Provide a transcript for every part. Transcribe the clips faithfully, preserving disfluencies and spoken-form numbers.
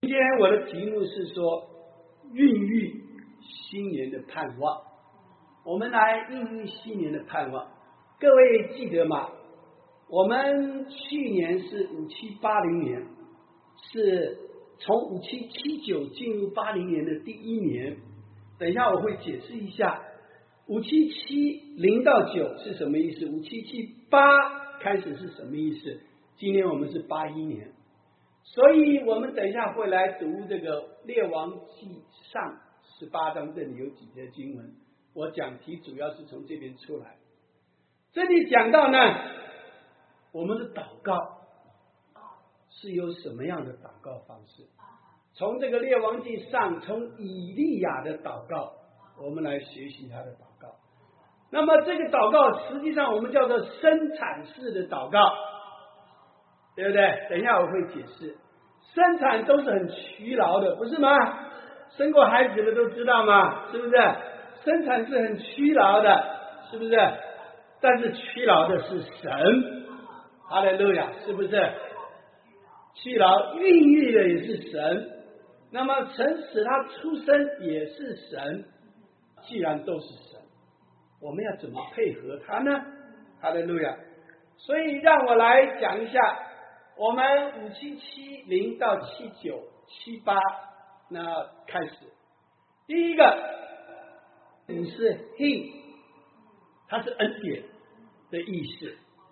今天我的题目是说孕育新年的盼望，我们来孕育新年的盼望。各位记得吗？我们去年是五七八零年，是从五七七九进入八零年的第一年。等一下我会解释一下五七七零到九是什么意思，五七七八开始是什么意思。今年我们是八一年，所以我们等一下会来读这个列王纪上十八章，这里有几节经文，我讲题主要是从这边出来。这里讲到呢，我们的祷告是有什么样的祷告方式。从这个列王纪上，从以利亚的祷告，我们来学习他的祷告。那么这个祷告实际上我们叫做生产式的祷告，对不对？等一下我会解释。生产都是很疲劳的，不是吗？生过孩子的都知道吗？是不是？生产是很疲劳的，是不是？但是疲劳的是神，哈利路亚，是不是？疲劳孕育的也是神，那么神使他出生也是神。既然都是神，我们要怎么配合他呢？哈利路亚。所以让我来讲一下我们五七七零到七九七八，那开始。第一个五是 he， 它是恩典的意思。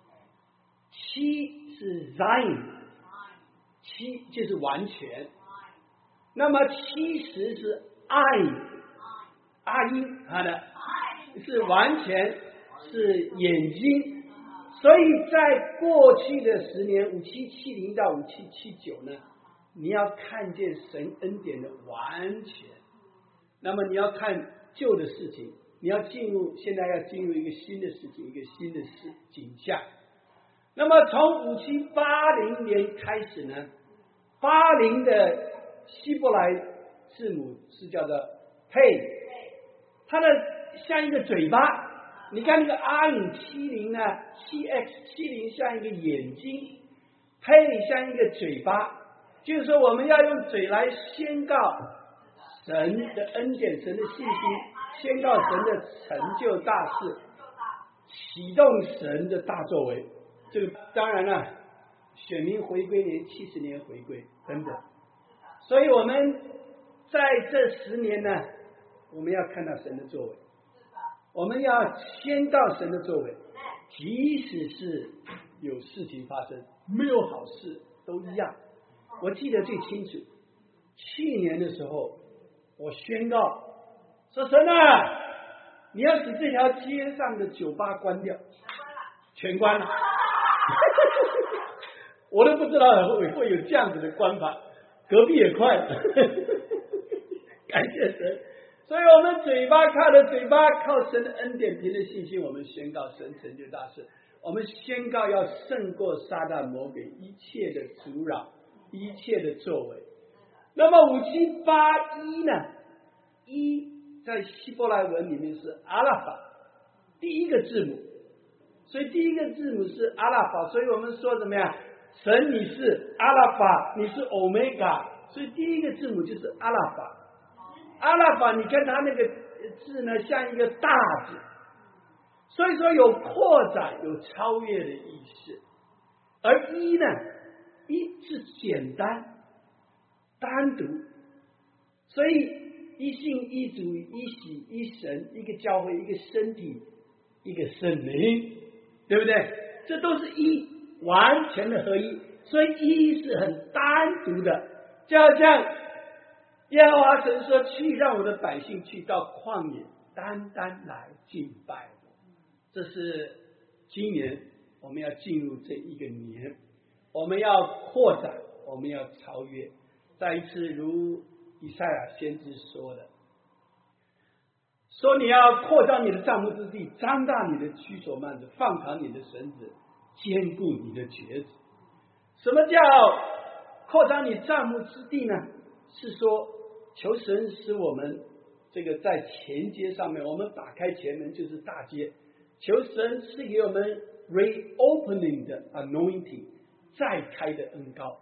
七是 Zion， 七就是完全。那么七十是爱，阿因，它的是完全，是眼睛。所以在过去的十年五七七零到五七七九呢，你要看见神恩典的完全。那么你要看旧的事情，你要进入，现在要进入一个新的事情，一个新的事景象。那么从五七八零年开始呢，八零的希伯来字母是叫做嘿，它的像一个嘴巴。你看那个阿影七零呢 ，七 X 七零像一个眼睛，嘿像一个嘴巴，就是说我们要用嘴来宣告神的恩典、神的信心，宣告神的成就大事，启动神的大作为。这个当然了，选民回归年、七十年回归等等。所以我们在这十年呢，我们要看到神的作为，我们要宣告神的作为，即使是有事情发生，没有好事都一样。我记得最清楚，去年的时候，我宣告说：“神啊，你要使这条街上的酒吧关掉，全关了。”我都不知道会会有这样子的关法，隔壁也快了，感谢神。所以我们嘴巴靠着嘴巴，靠神的恩典，凭着信心，我们宣告神成就大事。我们宣告要胜过撒旦魔鬼一切的阻扰，一切的作为。那么五七八一呢？一在希伯来文里面是阿拉法，第一个字母，所以第一个字母是阿拉法。所以我们说怎么样？神你是阿拉法，你是欧米伽，所以第一个字母就是阿拉法。阿拉法，你看它那个字呢，像一个大字，所以说有扩展、有超越的意思。而一呢，一是简单、单独，所以一信、一主、一喜、一神，一个教会、一个身体、一个圣灵，对不对？这都是一，完全的合一。所以一是很单独的，就好像耶和华神说：“去，让我的百姓去到旷野，单单来敬拜我。”这是今年我们要进入这一个年，我们要扩展，我们要超越。再一次，如以赛亚先知说的，说你要扩张你的帐幕之地，张大你的居所幔子，放长你的绳子，坚固你的橛子。什么叫扩张你帐幕之地呢？是说求神使我们这个在前街上面，我们打开前门就是大街，求神赐给我们 reopening 的 anointing， 再开的恩膏，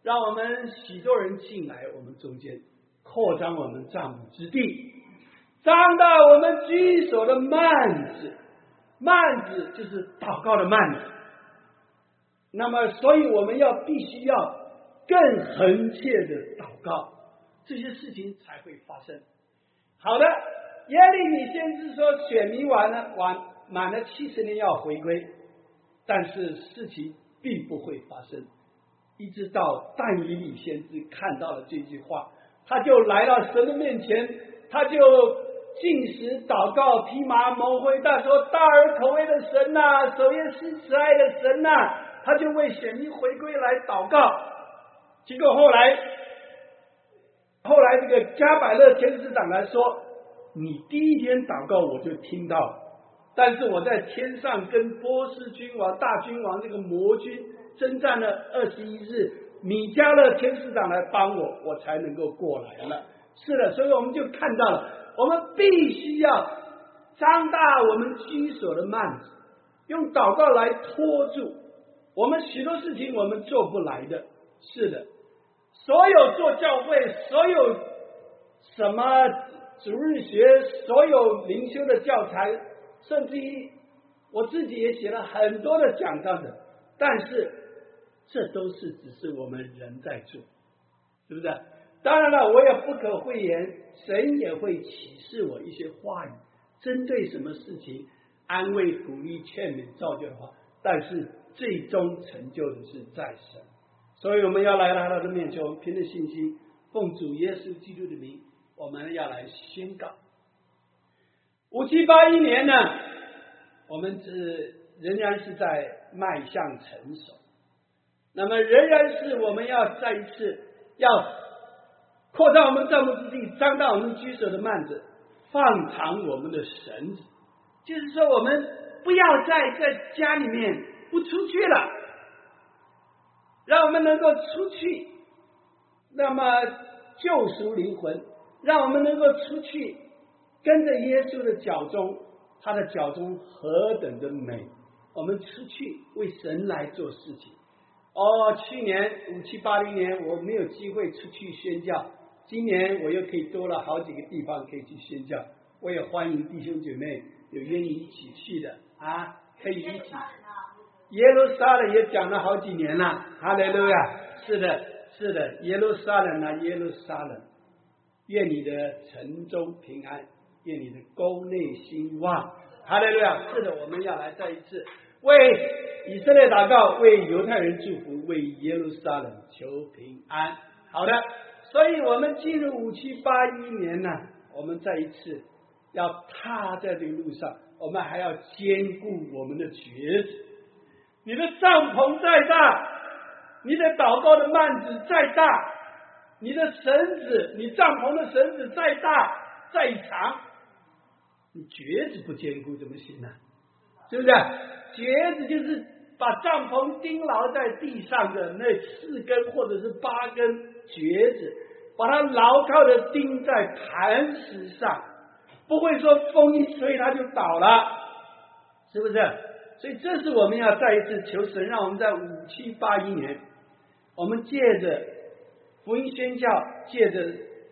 让我们许多人进来我们中间，扩张我们帐幕之地，张大我们居所的幔子，幔子就是祷告的幔子。那么所以我们要必须要更恒切的祷告，这些事情才会发生。好的，耶利米先知说选民完了完满了七十年要回归，但是事情并不会发生，一直到但以理先知看到了这句话，他就来到神的面前，他就禁食祷告，披麻蒙灰，他说大而可畏的神呐、啊，守夜施慈爱的神呐、啊，他就为选民回归来祷告。结果后来后来这个加百勒天使长来说，你第一天祷告我就听到，但是我在天上跟波斯君王大君王这个魔君征战了二十一日，米迦勒天使长来帮我，我才能够过来了。是的，所以我们就看到了，我们必须要张大我们居所的幔子，用祷告来拖住我们许多事情我们做不来的。是的，所有做教会，所有什么主日学，所有灵修的教材，甚至于我自己也写了很多的讲章的，但是这都是只是我们人在做，是不是？当然了，我也不可讳言，神也会启示我一些话语，针对什么事情安慰、鼓励、劝勉、造就的话，但是最终成就的是在神。所以我们要来到他的面前，我们凭着信心，奉主耶稣基督的名，我们要来宣告。五七八一年呢，我们是仍然是在迈向成熟，那么仍然是我们要再一次要扩大我们帐幕之地，张大我们居所的幔子，放长我们的绳子，就是说我们不要再在家里面不出去了，让我们能够出去，那么救赎灵魂，让我们能够出去跟着耶稣的脚中，他的脚中何等的美，我们出去为神来做事情。哦，去年五七八零年我没有机会出去宣教，今年我又可以多了好几个地方可以去宣教，我也欢迎弟兄姐妹有愿意一起去的啊，可以一起。耶路撒冷也讲了好几年了，哈利路亚！是的，是的，耶路撒冷啊，耶路撒冷，愿你的城中平安，愿你的宫内兴旺，哈利路亚！是的，我们要来再一次为以色列祷告，为犹太人祝福，为耶路撒冷求平安。好的，所以我们进入五七八一年呢，我们再一次要踏在这个路上，我们还要兼顾我们的橛子。你的帐篷再大，你的祷告的幔子再大，你的绳子，你帐篷的绳子再大再长，你橛子不坚固怎么行呢？是不是？橛子就是把帐篷钉牢在地上的那四根或者是八根橛子，把它牢靠的钉在磐石上，不会说风一吹它就倒了，是不是？所以这是我们要再一次求神，让我们在五七八一年，我们借着福音宣教，借着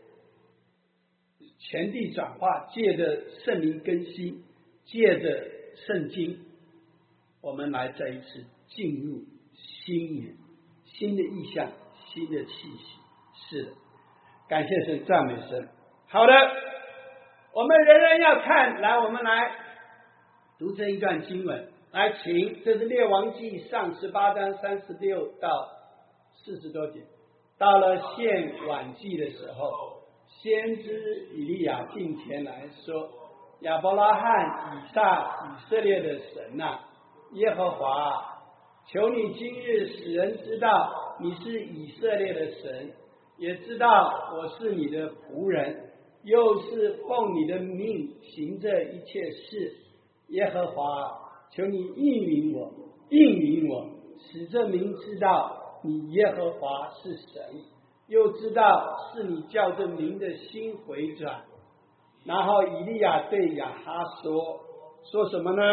全地转化，借着圣灵更新，借着圣经，我们来再一次进入新年，新的意象，新的气息。是的，感谢神，赞美神。好的，我们仍然要看，来，我们来读这一段经文。来，请，这是列王记上十八章三十六到四十多节。到了献晚祭的时候，先知以利亚进前来说：亚伯拉罕、以撒、以色列的神啊，耶和华，求你今日使人知道你是以色列的神，也知道我是你的仆人，又是奉你的命行这一切事。耶和华，求你应允我，应允我，使这民知道你耶和华是神，又知道是你叫这民的心回转。然后以利亚对亚哈说，说什么呢？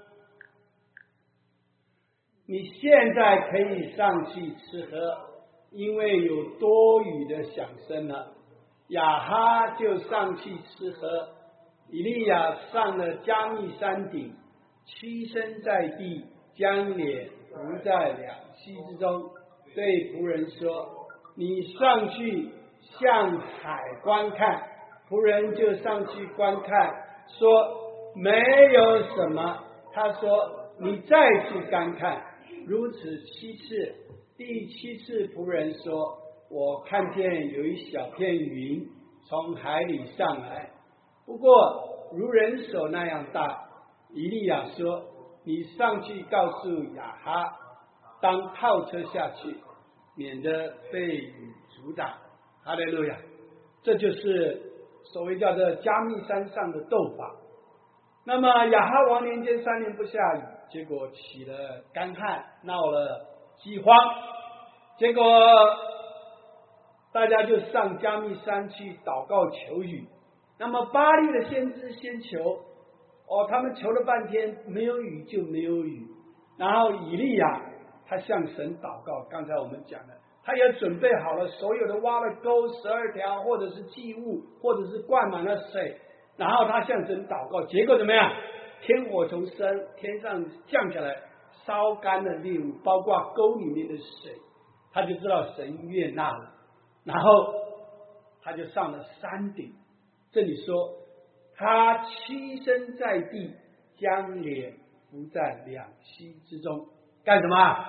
你现在可以上去吃喝， 因为有多雨的响声了，亚哈就上去吃喝。以利亚上了加密山顶，屈身在地，将脸伏在两膝之中，对仆人说：你上去向海观看。仆人就上去观看，说没有什么。他说你再去观看。如此七次，第七次仆人说：我看见有一小片云从海里上来，不过如人手那样大。以利亚说：你上去告诉亚哈，当套车下去，免得被雨阻挡。哈利路亚！这就是所谓叫做加密山上的斗法。那么亚哈王年间三年不下雨，结果起了干旱，闹了饥荒，结果大家就上加密山去祷告求雨。那么巴力的先知先求，哦，他们求了半天没有雨就没有雨。然后以利亚他向神祷告，刚才我们讲的，他也准备好了所有的挖了沟十二条，或者是祭物，或者是灌满了水，然后他向神祷告，结果怎么样？天火从山天上降下来，烧干了猎物，包括沟里面的水，他就知道神悦纳了。然后他就上了山顶，这里说他屈身在地，将脸伏在两膝之中，干什么？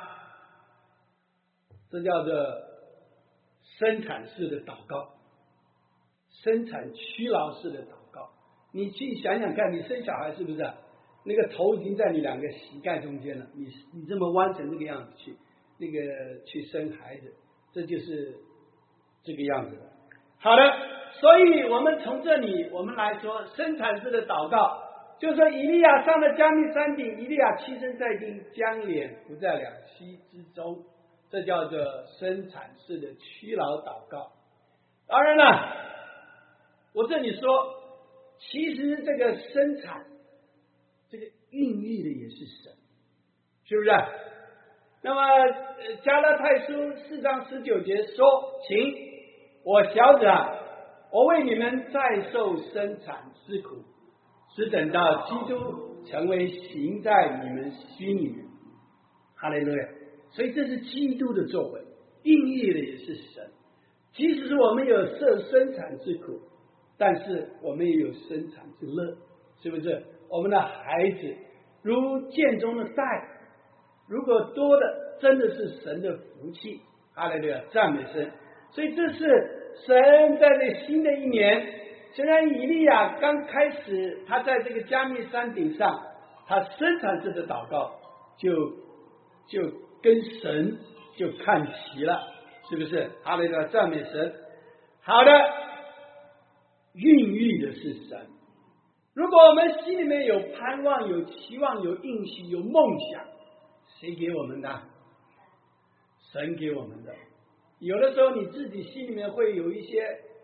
这叫做生产式的祷告，生产屈劳式的祷告。你去想想看，你生小孩是不是、啊、那个头已经在你两个膝盖中间了，你你这么弯成这个样子去那个去生孩子，这就是这个样子的。好的，所以我们从这里我们来说生产式的祷告，就是说以利亚上了加密山顶，以利亚屈身在地，将脸伏在两膝之中，这叫做生产式的屈劳祷告。当然了，我这里说其实这个生产这个孕育的也是神，是不是？那么加拉太书四章十九节说，请我小子啊，我为你们再受生产之苦，只等到基督成为行在你们心里面。哈利路亚！所以这是基督的作为，孕育的也是神。即使是我们有受生产之苦，但是我们也有生产之乐，是不是？我们的孩子如箭中的带，如果多的真的是神的福气。哈利路亚，赞美神！所以这是神在这新的一年，虽然以利亚刚开始他在这个加密山顶上，他生产式的祷告就就跟神就看齐了，是不是？哈利路亚，赞美神！好的，孕育的是神。如果我们心里面有盼望、有期望、有应许、有梦想，谁给我们的？神给我们的。有的时候你自己心里面会有一些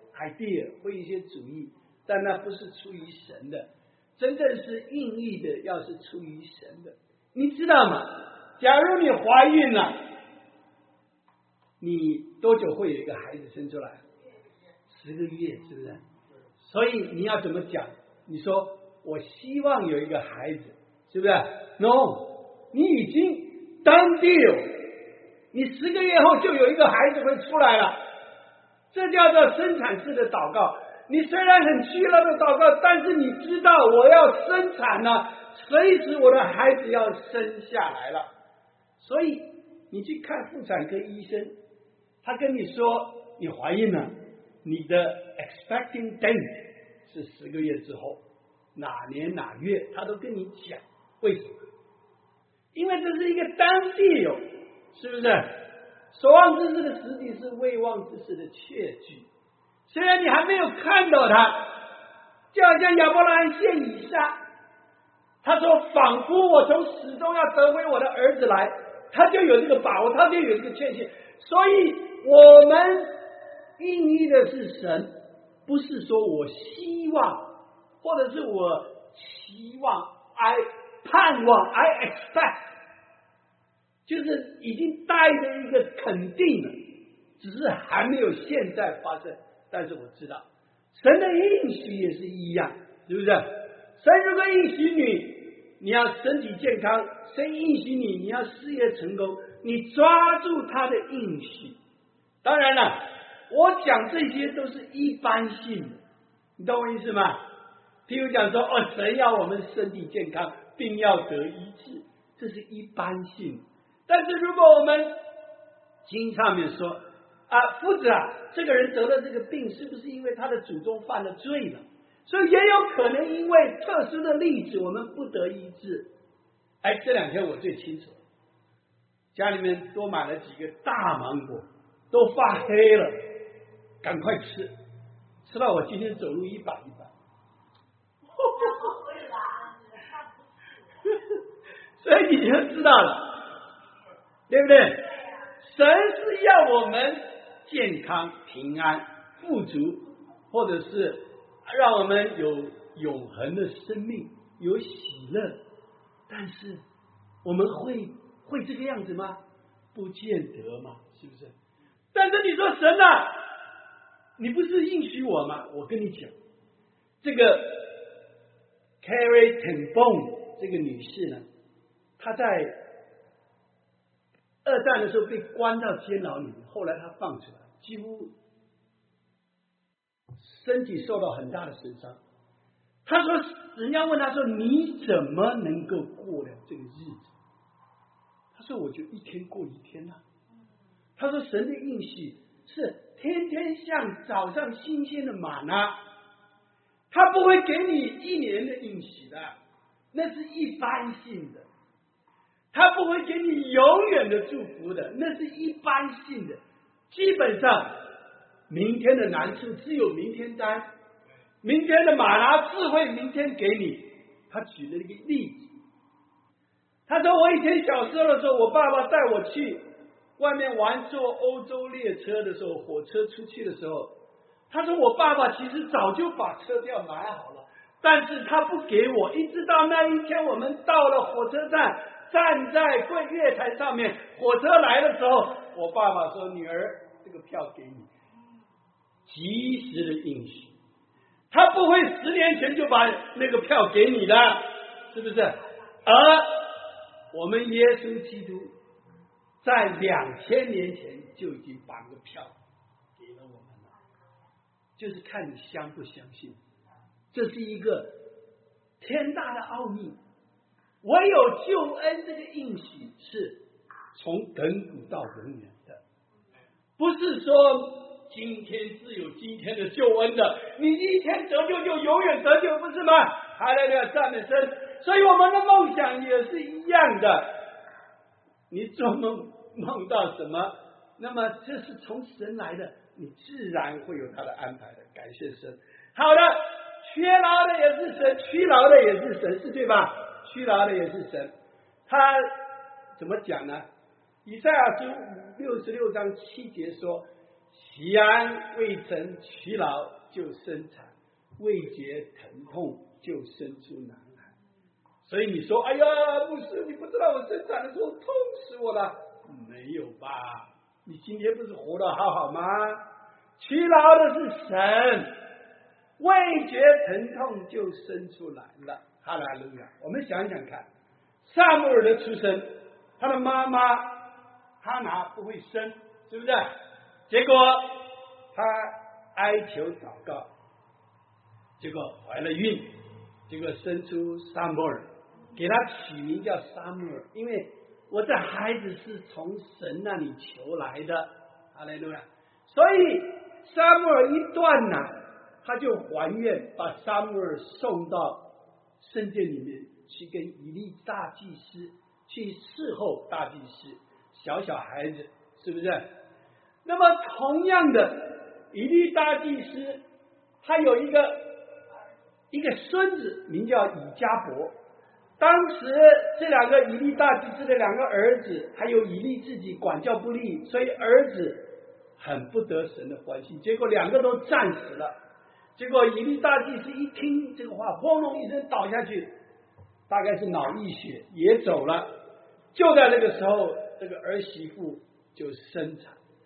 idea， 会有一些主意，但那不是出于神的。真正是孕育的，要是出于神的。你知道吗？假如你怀孕了，你多久会有一个孩子生出来？十个月，是不是？所以你要怎么讲？你说我希望有一个孩子，是不是 ？No， 你已经 done deal， 你十个月后就有一个孩子会出来了，这叫做生产式的祷告。你虽然很虚了的祷告，但是你知道我要生产了，随时我的孩子要生下来了。所以你去看妇产科医生，他跟你说你怀孕了，你的 expecting date 是十个月之后，哪年哪月，他都跟你讲。为什么？因为这是一个当地有，是不是？所望之事的实体是未望之事的确据。虽然你还没有看到他，就好像亚伯拉罕献以撒，他说仿佛我从死中要得回我的儿子来，他就有这个把握，他就有这个确信。所以我们孕育的是神，不是说我希望，或者是我期望 I 盼望 I expect， 就是已经带着一个肯定了， 只是还没有现在发生。但是我知道，神的应许也是一样，是不是？神如果应许你，你要身体健康；神应许你，你要事业成功，你抓住他的应许。当然了，我讲这些都是一般性的，你懂我意思吗？譬如讲说，哦，神要我们身体健康，病要得医治，这是一般性。但是如果我们经上面说啊，夫子啊，这个人得了这个病，是不是因为他的祖宗犯了罪了？所以也有可能因为特殊的例子，我们不得医治。哎，这两天我最清楚，家里面多买了几个大芒果，都发黑了，赶快吃，吃到我今天走路一摆一摆。所以你就知道了，对不对？神是要我们健康、平安、富足，或者是让我们有永恒的生命，有喜乐。但是我们会会这个样子吗？不见得嘛，是不是？但是你说神啊，你不是应许我吗？我跟你讲，这个 Carrie Ten Bone 这个女士呢，她在二战的时候被关到监牢里面，后来她放出来，几乎身体受到很大的损伤。她说，人家问她说，你怎么能够过了这个日子？她说，我就一天过一天啊。她说，神的应许是天天像早上新鲜的玛纳，他不会给你一年的应许的，那是一般性的。他不会给你永远的祝福的，那是一般性的。基本上，明天的难处只有明天担，明天的玛拿智慧明天给你。他举了一个例子，他说：“我以前小时候的时候，我爸爸带我去外面玩，坐欧洲列车的时候，火车出去的时候，他说我爸爸其实早就把车票买好了，但是他不给我，一直到那一天我们到了火车站。”站在柜月台上面，火车来的时候，我爸爸说：“女儿，这个票给你。”及时的应许，他不会十年前就把那个票给你的，是不是？而我们耶稣基督在两千年前就已经把那个票给了我们了，就是看你相不相信。这是一个天大的奥秘。唯有救恩这个应许是从亘古到永远的，不是说今天是有今天的救恩的，你一天得救就永远得救，不是吗？哈利路亚，赞美神。所以我们的梦想也是一样的，你做梦梦到什么，那么这是从神来的，你自然会有他的安排的。感谢神。好的，缺劳的也是神，屈劳的也是神，是对吧？屈劳的也是神，他怎么讲呢？以赛亚书六十六章七节说：“喜安未曾屈劳就生产，未觉疼痛就生出男孩。”所以你说：“哎呀，牧师，你不知道我生产的时候痛死我了。”没有吧？你今天不是活得好好吗？屈劳的是神，未觉疼痛就生出来了。哈利路亚！我们想想看，撒母耳的出生，他的妈妈哈拿不会生，是不是？结果他哀求祷告，结果怀了孕，结果生出撒母耳，给他取名叫撒母耳，因为我这孩子是从神那里求来的。哈利路亚！所以撒母耳一断呢，他就还愿把撒母耳送到圣殿里面去跟以利大祭司去侍候大祭司小小孩子，是不是？那么同样的，以利大祭司他有一个一个孙子名叫以迦伯，当时这两个以利大祭司的两个儿子还有以利自己管教不力，所以儿子很不得神的欢心，结果两个都战死了。结果以利大祭司一听这个话，轰隆一声倒下去，大概是脑溢血也走了。就在这个时候，这个儿媳妇就生产，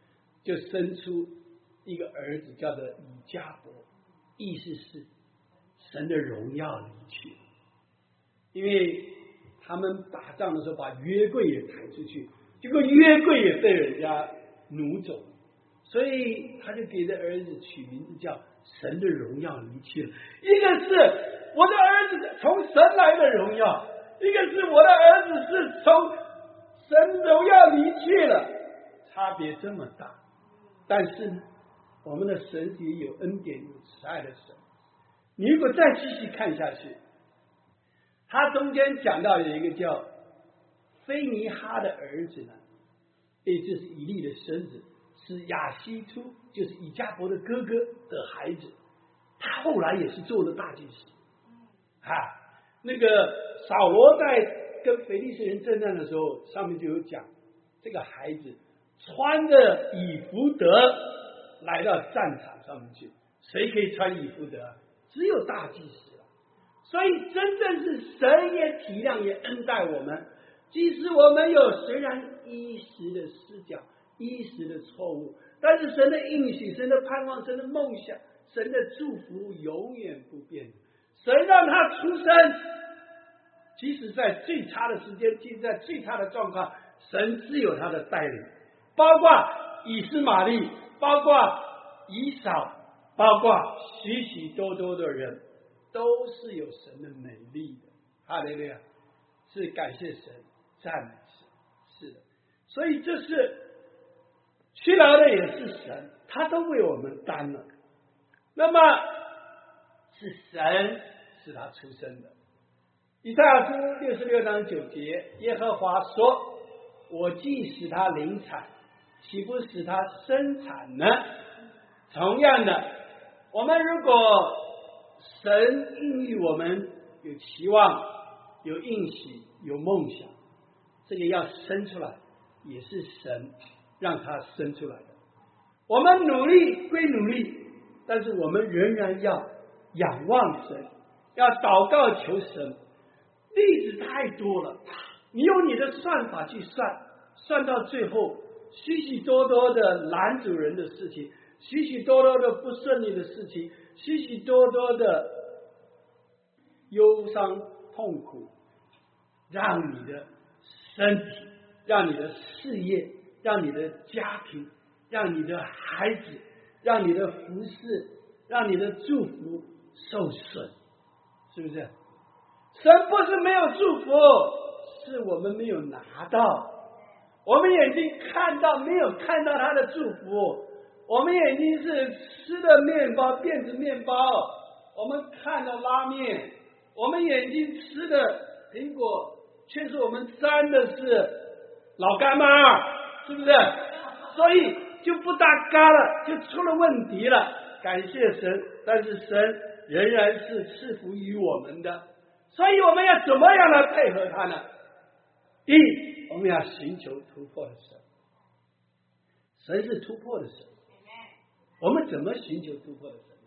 就生出一个儿子，叫做以迦伯，意思是神的荣耀离去，因为他们打仗的时候把约柜也抬出去，结果约柜也被人家掳走，所以他就给这儿子取名字叫神的荣耀离去了。一个是我的儿子从神来的荣耀，一个是我的儿子是从神荣耀离去了，差别这么大。但是呢，我们的神也有恩典有慈爱的神。你如果再继续看下去，他中间讲到有一个叫菲尼哈的儿子呢，也就是以利的孙子，是亚西突，就是以迦伯的哥哥的孩子，他后来也是做了大祭司啊。那个扫罗在跟非利士人征战的时候，上面就有讲，这个孩子穿着以弗得来到战场上面去。谁可以穿以弗得？只有大祭司了。所以真正是神也体谅也恩待我们，即使我们有虽然一时的失脚，一时的错误，但是神的应许、神的盼望、神的梦想、神的祝福永远不变。神让他出生，即使在最差的时间，即使在最差的状况，神自有他的带领，包括以斯玛利，包括以扫，包括许许多多的人，都是有神的美丽的。哈利路亚，是感谢神，赞美神，是的。所以这是去来的也是神，他都为我们担了。那么是神使他出生的。以赛亚书六十六章九节，耶和华说：我既使他临产，岂不使他生产呢？同样的，我们如果神应许我们有期望、有应许、有梦想，这个要生出来，也是神让他生出来的。我们努力归努力，但是我们仍然要仰望神，要祷告求神。例子太多了，你用你的算法去算，算到最后，许许多多的拦阻人的事情，许许多多的不顺利的事情，许许多多的忧伤痛苦，让你的身体，让你的事业，让你的家庭，让你的孩子，让你的服侍，让你的祝福受损，是不是？神不是没有祝福，是我们没有拿到。我们眼睛看到没有看到他的祝福，我们眼睛是吃的面包，电子面包，我们看到拉面，我们眼睛吃的苹果，却是我们沾的是老干妈，是不是？所以就不搭嘎了，就出了问题了。感谢神，但是神仍然是赐福于我们的。所以我们要怎么样来配合他呢？第一，我们要寻求突破的神，神是突破的神。我们怎么寻求突破的神呢？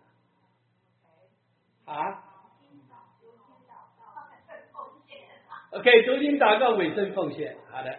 啊 ？OK， 读经祷告委身奉献，好的。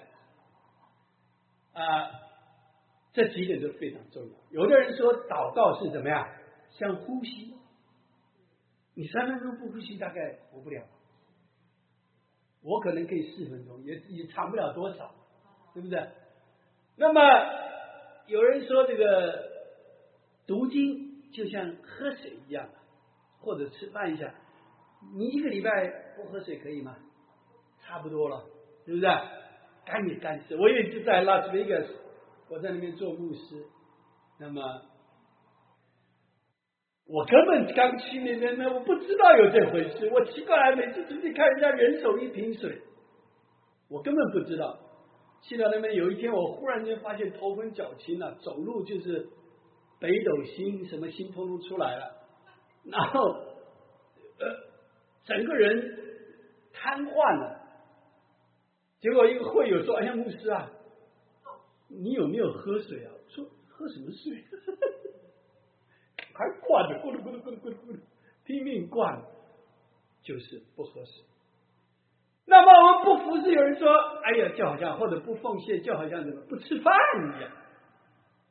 啊，这几点都非常重要。有的人说祷告是怎么样？像呼吸，你三分钟不呼吸大概活不了。我可能可以四分钟，也也长不了多少，对不对？那么有人说这个读经就像喝水一样，或者吃饭一样，你一个礼拜不喝水可以吗？差不多了，对不对？干也干死。我也就在拉斯维加斯，我在那边做牧师，那么我根本刚去那边呢，我不知道有这回事。我奇怪，每次出去看人家人手一瓶水，我根本不知道。去到那边有一天，我忽然间发现头昏脚轻了，走路就是北斗星什么星通通出来了，然后呃整个人瘫痪了。结果一个会友说：“哎呀，牧师啊，你有没有喝水啊？”我说：“喝什么水？”还灌着，咕噜咕噜咕噜咕噜咕噜，拼命灌，就是不合适。那么我们不服侍，有人说：“哎呀，就好像或者不奉献，就好像什么不吃饭一样。”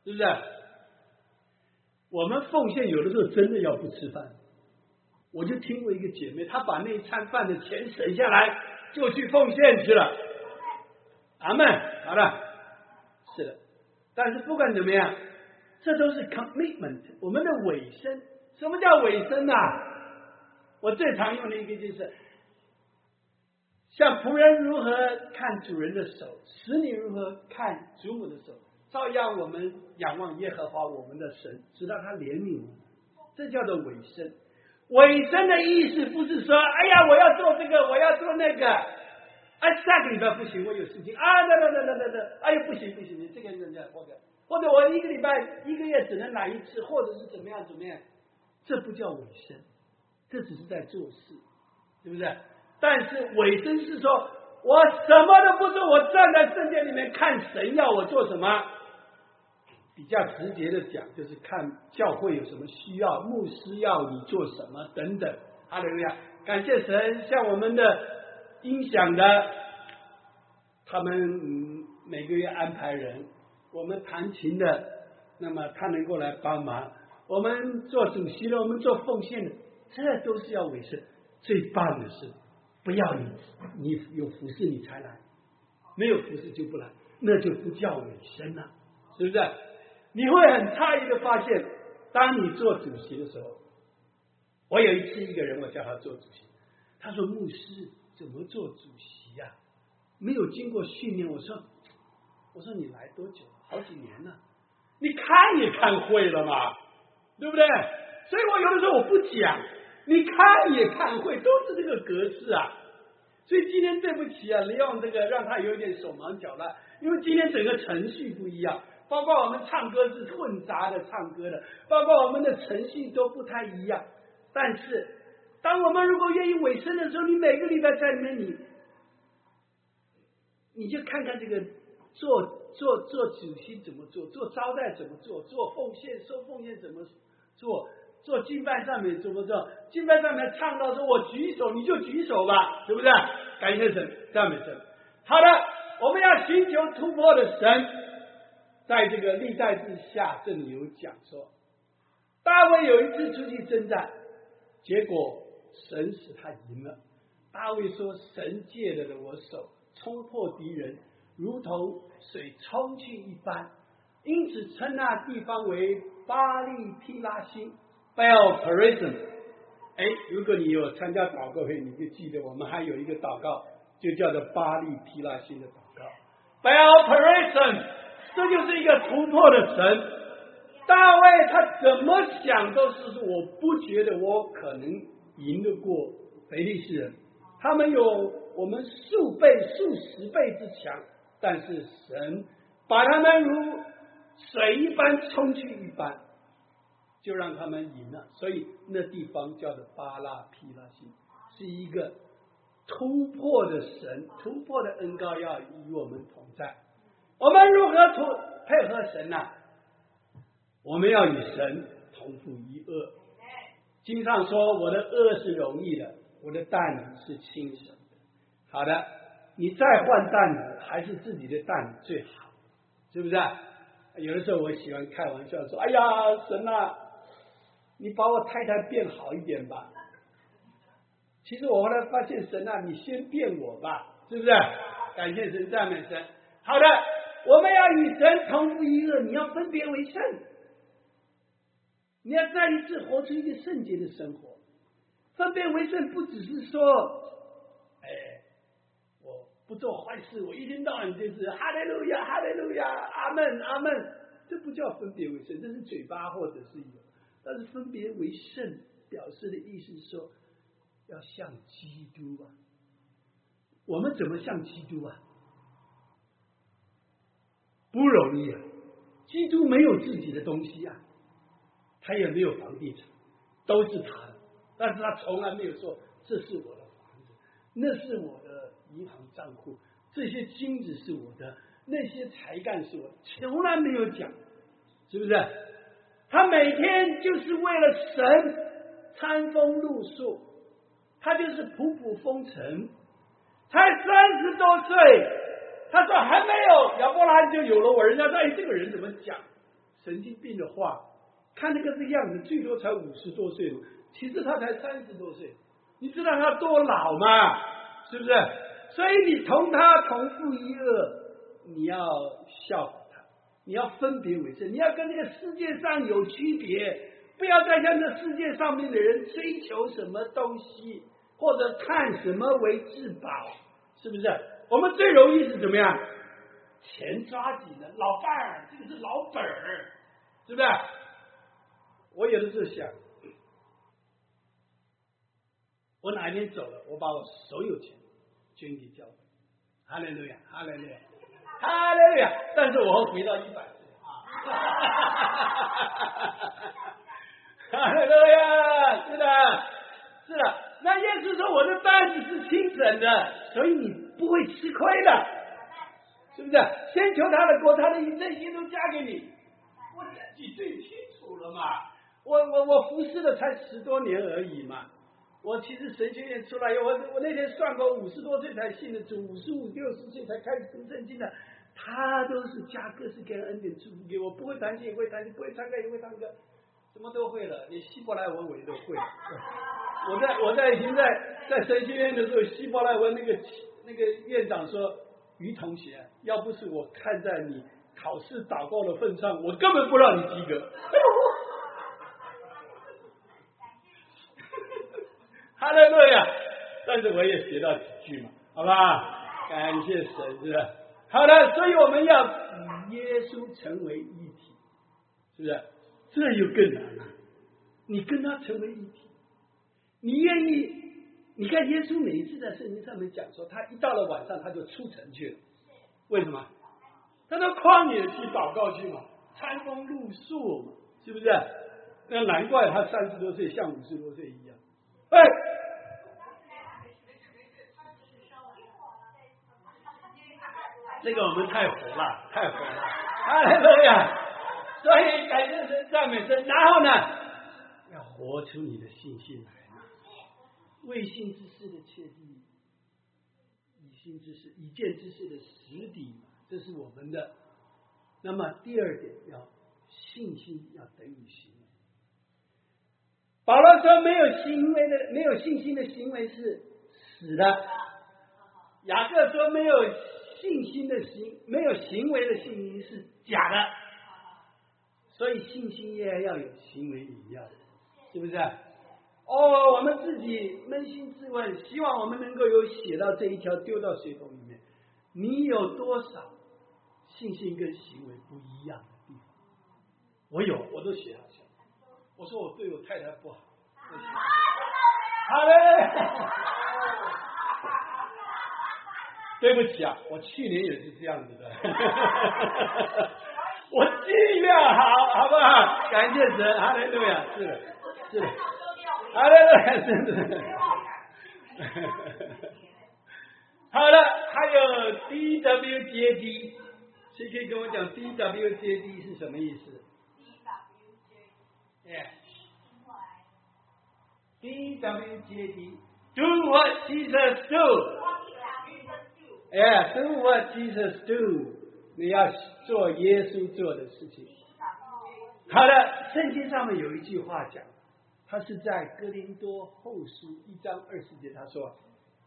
是不是？我们奉献有的时候真的要不吃饭。我就听过一个姐妹，她把那一餐饭的钱省下来，就去奉献去了。阿们，好了，是的。但是不管怎么样，这都是 commitment， 我们的委身。什么叫委身啊？我最常用的一个就是，像仆人如何看主人的手，使女如何看主母的手，照样我们仰望耶和华我们的神，直到他怜悯我们。这叫做委身。委身的意思不是说，哎呀，我要做这个，我要做那个，哎，下个礼拜不行，我有事情啊，那那那那那那，哎呀，不行不行，你这个人家或者或者我一个礼拜一个月只能来一次，或者是怎么样怎么样，这不叫委身，这只是在做事，对不对？但是委身是说我什么都不做，我站在圣殿里面看神要我做什么。比较直接的讲，就是看教会有什么需要，牧师要你做什么等等。哈利路亚！感谢神，像我们的音响的，他们、嗯、每个月安排人；我们弹琴的，那么他能够来帮忙；我们做主席的，我们做奉献的，这都是要委身。最棒的是，不要你你有服侍你才来，没有服侍就不来，那就不叫委身了，是不是？你会很诧异的发现，当你做主席的时候，我有一次一个人，我叫他做主席，他说牧师怎么做主席呀、啊？没有经过训练。我说我说你来多久？好几年了，你看也看会了嘛，对不对？所以我有的时候我不讲，你看也看会，都是这个格式啊。所以今天对不起啊，利用这个让他有一点手忙脚乱，因为今天整个程序不一样。包括我们唱歌是混杂的唱歌的，包括我们的程序都不太一样。但是当我们如果愿意委身的时候，你每个礼拜在里面，你你就看看这个做做做主席怎么做，做招待怎么做，做奉献收奉献怎么做，做敬拜上面怎么做，敬拜上面唱到说我举手，你就举手吧，对不对？感谢神，赞美神。好的，我们要寻求突破的神。在这个历代志下这里有讲说，大卫有一次出去征战，结果神使他赢了。大卫说，神借了我手冲破敌人，如同水冲去一般，因此称那地方为巴利毗拉辛 Baal Perazim。 哎，如果你有参加祷告会，你就记得我们还有一个祷告就叫做巴利毗拉辛的祷告 Baal Perazim，这就是一个突破的神。大卫他怎么想都是说，我不觉得我可能赢得过非利士人，他们有我们数倍数十倍之强，但是神把他们如水一般冲去一般，就让他们赢了。所以那地方叫做巴拉毗拉辛，是一个突破的神，突破的恩膏要与我们同在。我们如何配合神呢、啊？我们要与神同负一轭。经上说，我的轭是容易的，我的担是轻省的。好的，你再换担子，还是自己的担子最好，是不是？有的时候我喜欢开玩笑说，哎呀，神啊，你把我太太变好一点吧。其实我后来发现，神啊，你先变我吧，是不是？感谢神，赞美神。好的，我们要与神同负一轭，你要分别为圣，你要再一次活出一个圣洁的生活。分别为圣不只是说，哎，我不做坏事，我一天到晚就是哈利路亚，哈利路亚，阿门，阿门，这不叫分别为圣，这是嘴巴或者是有。但是分别为圣表示的意思是说，要像基督啊。我们怎么像基督啊？不容易啊！基督没有自己的东西啊，他也没有房地产，都是他的，但是他从来没有说这是我的房子，那是我的银行账户，这些金子是我的，那些才干是我的，从来没有讲，是不是？他每天就是为了神餐风露宿，他就是仆仆风尘，才三十多岁，他说还没有亚伯拉罕就有了我，人家说哎，这个人怎么讲？ 神经病的话，看那个这样子，最多才五十多岁嘛，其实他才三十多岁，你知道他多老吗？是不是？所以你同他同父异恶，你要效法他，你要分别为圣，你要跟这个世界上有区别，不要再像这世界上面的人追求什么东西，或者看什么为至宝，是不是？我们最容易是怎么样？钱抓紧了，老伴儿，这个是老本儿，是不是？我有的时候想，我哪一天走了，我把我所有钱捐给教会，哈利路亚，哈利路亚，哈利路亚！但是我会回到一百岁啊，哈利路亚！是的，是的。那耶稣说我的担子是轻省的，所以你不会吃亏的，是不是？先求他的国，他的一这些都加给你。我自己最清楚了嘛，我我我服侍了才十多年而已嘛。我其实神学院出来，我我那天算过，五十多岁才信的主，五十五六十岁才开始读圣经的，他都是加各式各样恩典祝福给我，不会弹琴也会弹琴，不会唱歌也会唱歌，什么都会了，连希伯来文我也都会。我在我在以前在在神学院的时候，希伯来文那个那个院长说，于同学，要不是我看在你考试祷告的份上，我根本不让你及格。哈利路亚！但是我也学到几句嘛，好吧？感谢神，是吧？好的，所以我们要与耶稣成为一体，是不是？这又更难了。你跟他成为一体，你愿意？你看耶稣每一次在圣经上面讲说，他一到了晚上他就出城去了，为什么？他到旷野去祷告去嘛，餐风露宿嘛，是不是？那难怪他三十多岁像五十多岁一样。哎，这个我们太火了，太火了！哈利路亚！所以感谢神，赞美神。然后呢，要活出你的信心来嘛。未信之事的确定，以信之事、以见之事的实底嘛，这是我们的。那么第二点，要信心要等于行为。保罗说，没有行为的、没有信心的行为是死的。雅各说，没有信心的行，没有行为的信心是假的。所以信心也要有，行为也要，是不是？哦，我们自己扪心自问，希望我们能够有写到这一条丢到水桶里面。你有多少信心跟行为不一样的地方？我有，我都写下去。我说我对我太太不好，好嘞，对不起啊，我去年也是这样子的，我尽量好，好不好？感谢神，哈利路亚，是的，是的，哈利路亚，是的。好了，还有 D W J D， 谁可以跟我讲 D W J D 是什么意思？Yeah. D W J D. Do what Jesus do. Yeah, do what Jesus do. 你要做耶稣做的事情。好了，圣经上面有一句话讲，他是在哥林多后书一章二十节，他说，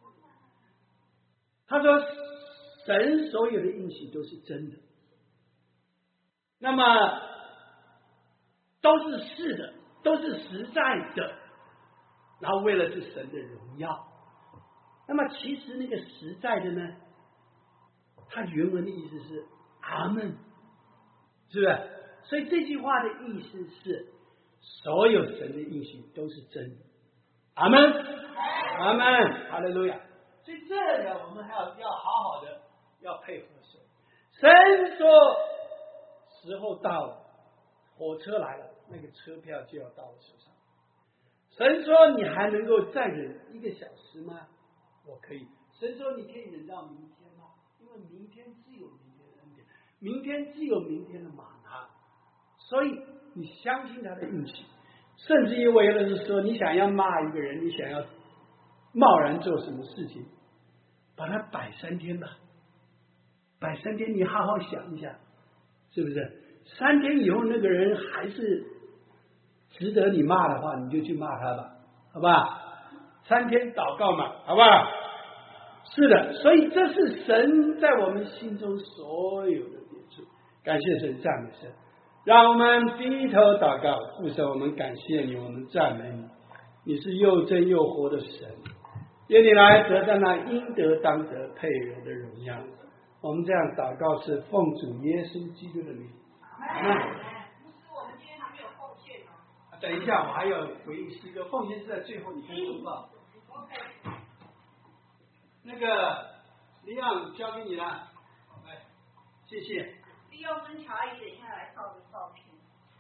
他说神所有的应许都是真的，那么都是是的，都是实在的，然后为了是神的荣耀。那么其实那个实在的呢，它原文的意思是阿们，是不是？所以这句话的意思是，所有神的应许都是真的。阿们，阿们，哈利路亚。所以这个我们还要要好好的要配合神。神说时候到了，火车来了，那个车票就要到我手上。神说你还能够再忍一个小时吗？我可以。神说你可以忍到明天吗？因为明天自有明天的恩典，明天自有明天的玛拿。所以你相信他的运气，甚至于我有的是说，你想要骂一个人，你想要贸然做什么事情，把它摆三天吧，摆三天，你好好想一下，是不是？ 三天以后那个人还是值得你骂的话，你就去骂他吧，好吧？三天祷告嘛，好不好？是的，所以这是神在我们心中所有的别处。感谢神，赞美神。让我们低头祷告，父神，我们感谢你，我们赞美你，你是又真又活的神，愿你来得到那应得当得配有的荣耀。我们这样祷告是奉主耶稣基督的名。那牧师，我们今天还没有奉献哦。 等一下，我还有回应诗歌，奉献是在最后，你可以读到。 OK。 那个李昂交给你了，来，谢谢。 利用跟乔阿姨等一下来照个照片。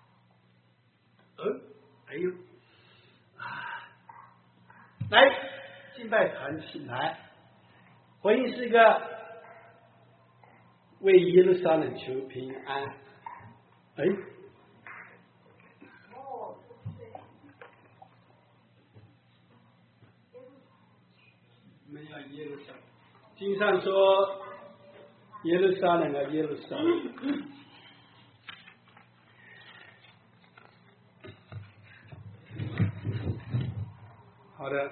呃，哎呦，啊，来，敬拜团起来，回应诗歌，为耶路撒冷求平安。哎。我们要耶路撒冷，经上说耶路撒冷啊，耶路撒冷。好的。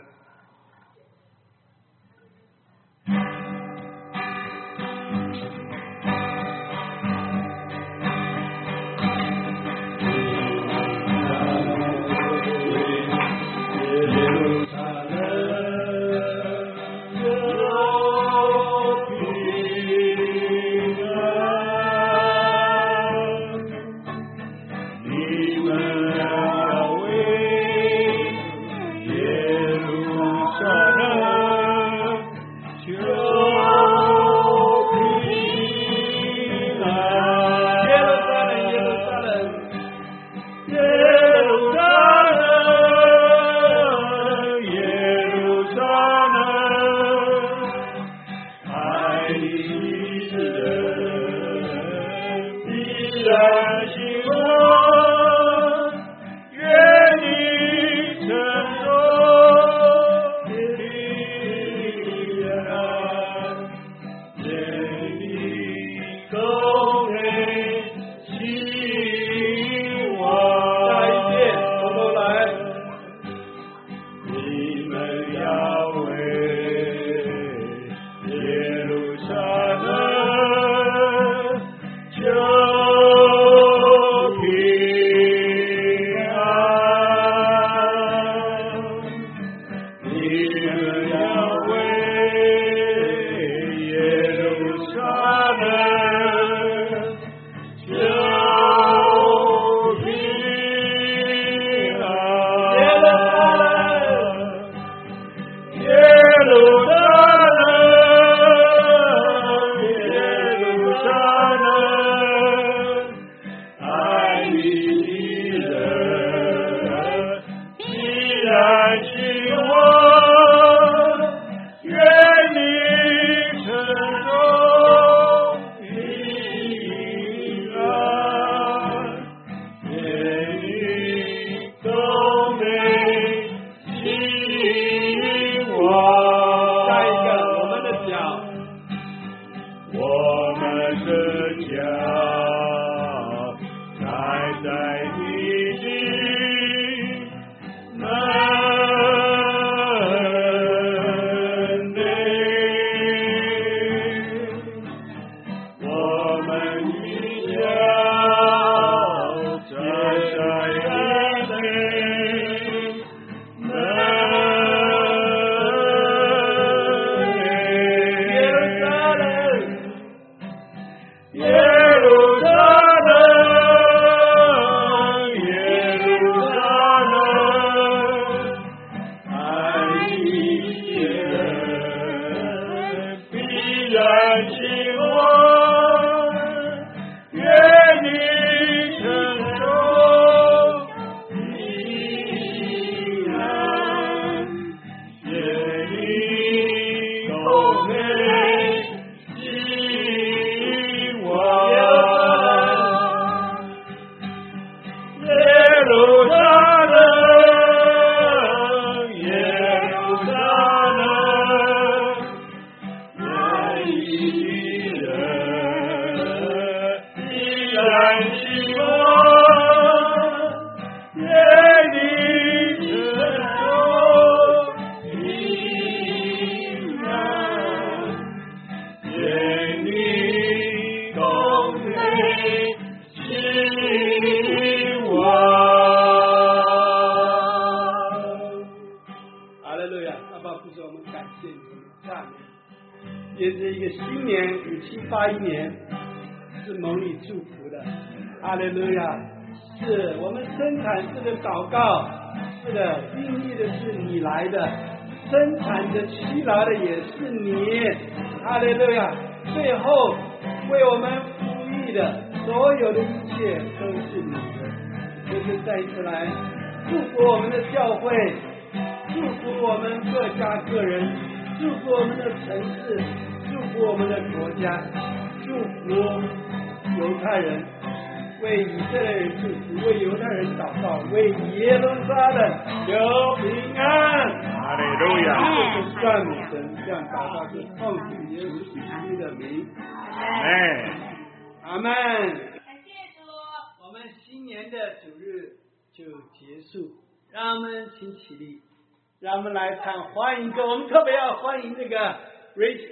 感谢你，我们赞美。愿这一个新年五七八一年是蒙你祝福的，哈利路亚！是我们生产式的祷告，是的，孕育的是你来的，生产的疲劳的也是你，哈利路亚！最后为我们服役的所有的一切都是你的，就是再一次来祝福我们的教会，祝福我们各家个人，祝福我们的城市，祝福我们的国家，祝福犹太人，为以色列人祝福，为犹太人祷告，为耶路撒冷求平安。 哈利路亚！ 赞美神，这样祷告是奉主耶稣基督的名。 哎， 阿门。 感谢主。 我们新年的主日就结束，让我们请起立，让我们来唱欢迎歌。我们特别要欢迎这个 Rich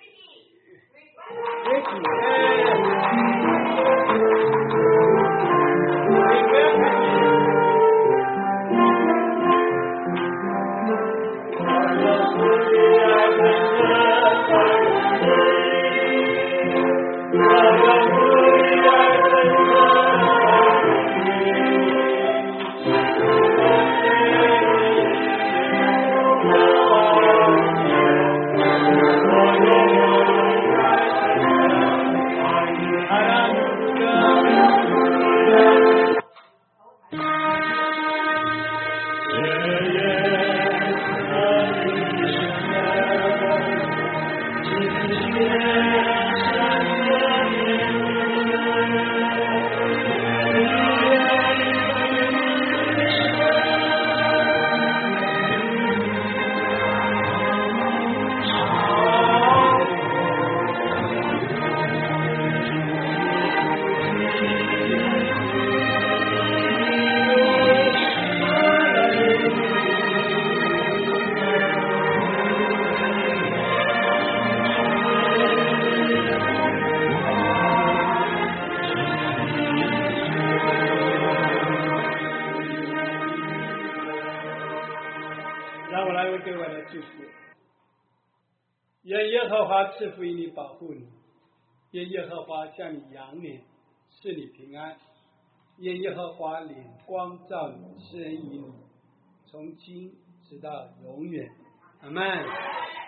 Ricky， 让我来为各位来祝福，愿耶和华赐福于你，保护你；愿耶和华向你扬脸，赐你平安；愿耶和华脸光照你，施恩于你，从今直到永远。阿们。